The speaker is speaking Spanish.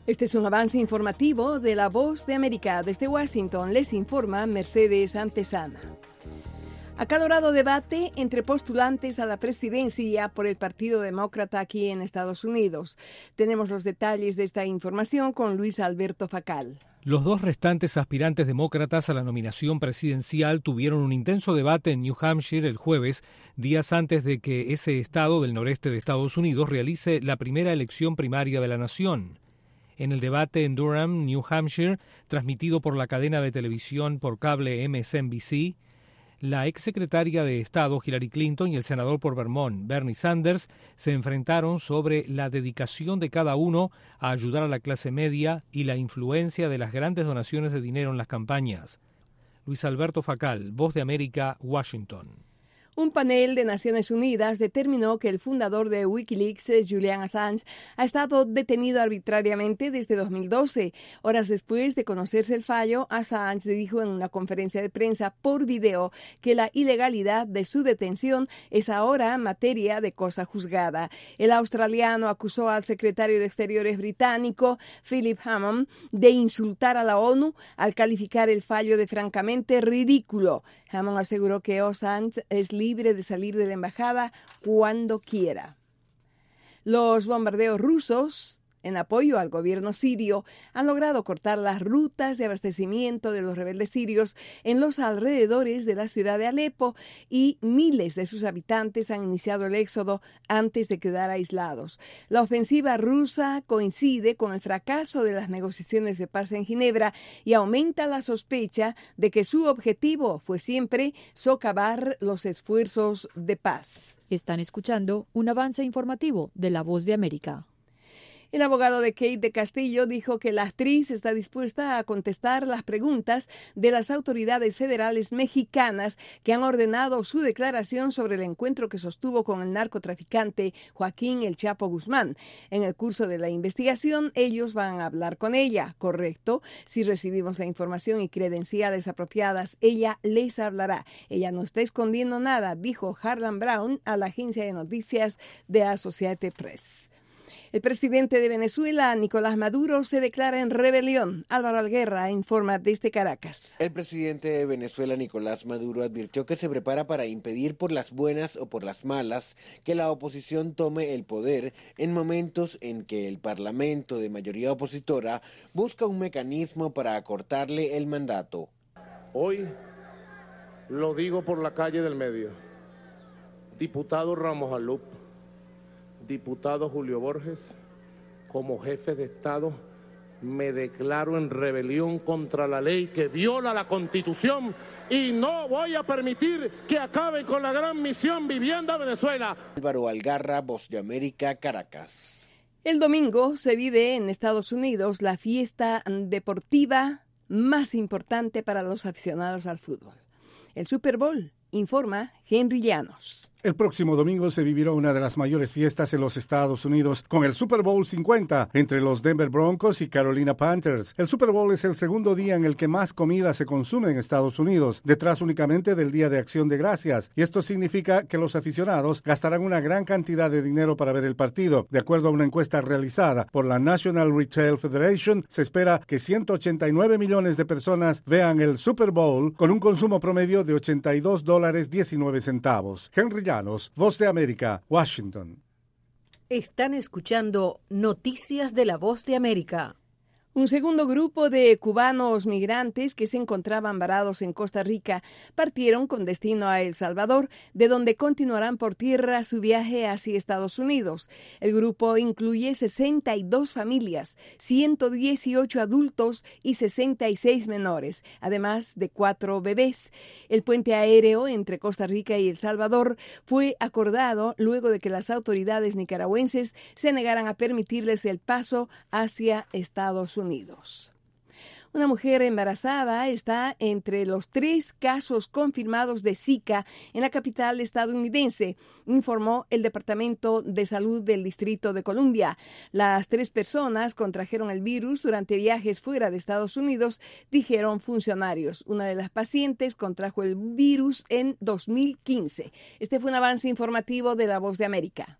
Este es un avance informativo de La Voz de América. Desde Washington les informa Mercedes Antesana. Acalorado debate entre postulantes a la presidencia por el Partido Demócrata aquí en Estados Unidos. Tenemos los detalles de esta información con Luis Alberto Facal. Los dos restantes aspirantes demócratas a la nominación presidencial tuvieron un intenso debate en New Hampshire el jueves, días antes de que ese estado del noreste de Estados Unidos realice la primera elección primaria de la nación. En el debate en Durham, New Hampshire, transmitido por la cadena de televisión por cable MSNBC, la exsecretaria de Estado Hillary Clinton y el senador por Vermont, Bernie Sanders, se enfrentaron sobre la dedicación de cada uno a ayudar a la clase media y la influencia de las grandes donaciones de dinero en las campañas. Luis Alberto Facal, Voz de América, Washington. Un panel de Naciones Unidas determinó que el fundador de Wikileaks, Julian Assange, ha estado detenido arbitrariamente desde 2012. Horas después de conocerse el fallo, Assange dijo en una conferencia de prensa por video que la ilegalidad de su detención es ahora materia de cosa juzgada. El australiano acusó al secretario de Exteriores británico, Philip Hammond, de insultar a la ONU al calificar el fallo de francamente ridículo. Hammond aseguró que Assange es libre de salir de la embajada cuando quiera. Los bombardeos rusos en apoyo al gobierno sirio han logrado cortar las rutas de abastecimiento de los rebeldes sirios en los alrededores de la ciudad de Alepo y miles de sus habitantes han iniciado el éxodo antes de quedar aislados. La ofensiva rusa coincide con el fracaso de las negociaciones de paz en Ginebra y aumenta la sospecha de que su objetivo fue siempre socavar los esfuerzos de paz. Están escuchando un avance informativo de La Voz de América. El abogado de Kate de Castillo dijo que la actriz está dispuesta a contestar las preguntas de las autoridades federales mexicanas que han ordenado su declaración sobre el encuentro que sostuvo con el narcotraficante Joaquín El Chapo Guzmán. En el curso de la investigación, ellos van a hablar con ella, ¿correcto? Si recibimos la información y credenciales apropiadas, ella les hablará. Ella no está escondiendo nada, dijo Harlan Brown a la agencia de noticias de Associated Press. El presidente de Venezuela, Nicolás Maduro, se declara en rebelión. Álvaro Alguerra informa desde Caracas. El presidente de Venezuela, Nicolás Maduro, advirtió que se prepara para impedir por las buenas o por las malas que la oposición tome el poder en momentos en que el Parlamento de mayoría opositora busca un mecanismo para acortarle el mandato. Hoy lo digo por la calle del medio. Diputado Ramos Alup, diputado Julio Borges, como jefe de Estado, me declaro en rebelión contra la ley que viola la Constitución y no voy a permitir que acaben con la gran misión Vivienda Venezuela. Álvaro Algarra, Voz de América, Caracas. El domingo se vive en Estados Unidos la fiesta deportiva más importante para los aficionados al fútbol. El Super Bowl, informa Henry Llanos. El próximo domingo se vivirá una de las mayores fiestas en los Estados Unidos con el Super Bowl 50 entre los Denver Broncos y Carolina Panthers. El Super Bowl es el segundo día en el que más comida se consume en Estados Unidos, detrás únicamente del Día de Acción de Gracias. Y esto significa que los aficionados gastarán una gran cantidad de dinero para ver el partido. De acuerdo a una encuesta realizada por la National Retail Federation, se espera que 189 millones de personas vean el Super Bowl con un consumo promedio de $82.19. Henry Llanos, Voz de América, Washington. Están escuchando Noticias de la Voz de América. Un segundo grupo de cubanos migrantes que se encontraban varados en Costa Rica partieron con destino a El Salvador, de donde continuarán por tierra su viaje hacia Estados Unidos. El grupo incluye 62 familias, 118 adultos y 66 menores, además de 4 bebés. El puente aéreo entre Costa Rica y El Salvador fue acordado luego de que las autoridades nicaragüenses se negaran a permitirles el paso hacia Estados Unidos. Una mujer embarazada está entre los 3 casos confirmados de Zika en la capital estadounidense, informó el Departamento de Salud del Distrito de Columbia. Las 3 personas contrajeron el virus durante viajes fuera de Estados Unidos, dijeron funcionarios. Una de las pacientes contrajo el virus en 2015. Este fue un avance informativo de La Voz de América.